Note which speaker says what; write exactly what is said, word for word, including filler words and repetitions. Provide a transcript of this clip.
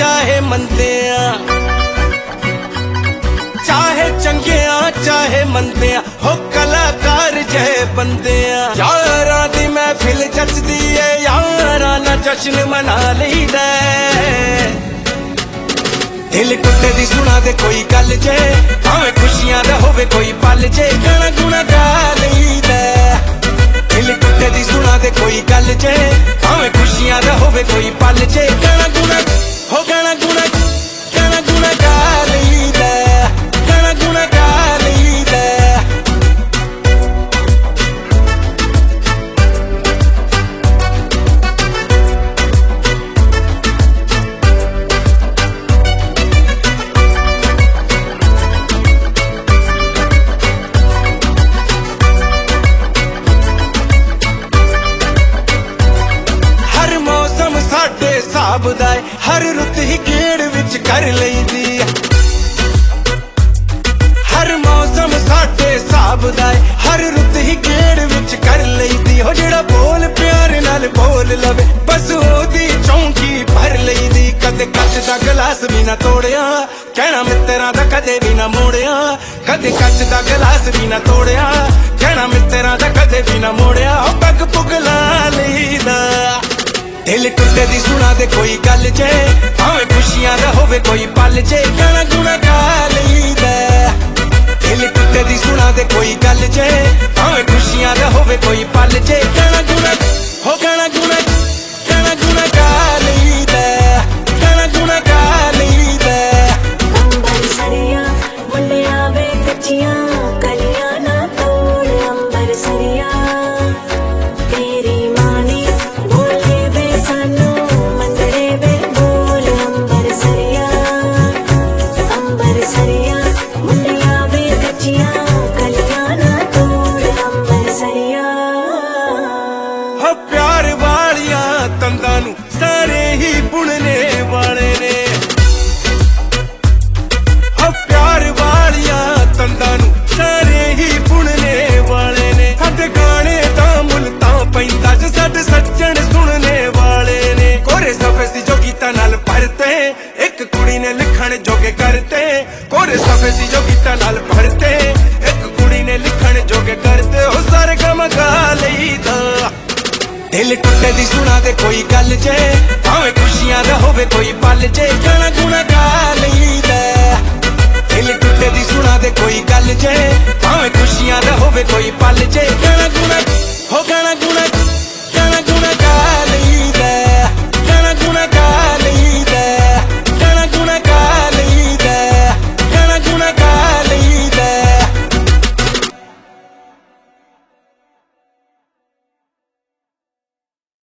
Speaker 1: चाहे मंदे चाहे चंगे चाहे मंदे हो कलाकार जय बंदे यारां दी महफिल जचदी है यारां ना जश्न मना लईदा दिल टुटे दी सुना दे कोई गल जे भावें खुशियां दा होवे कोई पल जे गाना गुना गा लईदा दिल टुटे दी सुना दे कोई गल जे भावें खुशियां दा होवे कोई पल जे गाना गुना हो गाना गुना गाना गुना गा लईदा गाना गुना गा लईदा हर रुत ही गेड़ विच कर लईदी हर मौसम साडे हिसाब दा हर रुत ही गेड़ विच कर लईदी हो जेड़ा बोल प्यार नाल बोल लवे बस ओदी चौंकी भर लईदी कदे कच दा गिलास भी ना तोड़िया कहना मित्तरां दा कदे भी ना मोड़िया कदे कच दा गिलास भी ना तोड़िया कहना मित्तरां दा कदे भी ना मोड़िया ओ पग पुगला लईदा दिल टुटे दी सुना दे कोई गल जे भावें खुशियां दा होवे कोई पल जे गाना गुना गा लईदा दिल टुटे दी सुना दे कोई गल जे भावें खुशियां दा होवे कोई पल जे गाना गुना हो गाना गुना गाना गुना गा लईदा गाना गुना गा लईदा
Speaker 2: अंबर सरिया मुंडिया वे कच्चियां कलियां ना तोड़ अंबर सरिया तेरी मानी
Speaker 1: सारे ही बुनने वाले ने हो प्यार वालिया तंदा नू सारे ही बुनने वाले ने साडे गाने दा मुल तां पैंदा ज साडे सज्जन सुनने वाले ने कोरे सफे सी जो गीतां नाल भरते एक कुड़ी ने लिखण जोगे करते कोरे सफे सी जो गीतां नाल भरते एक कुड़ी ने लिखण जोगे करते हो सारे गम गा लईदा दिल टुटे दी सुना दे कोई गल जे भावें खुशियां दा होवे कोई पल जे गाना गुना गा लईदा दिल टुटे दी सुना दे कोई गल जे भावें खुशियां दा होवे कोई पल जे गाना गुना हो गाना गुना गाना गुना गा लईदा गाना गुना गा लईदा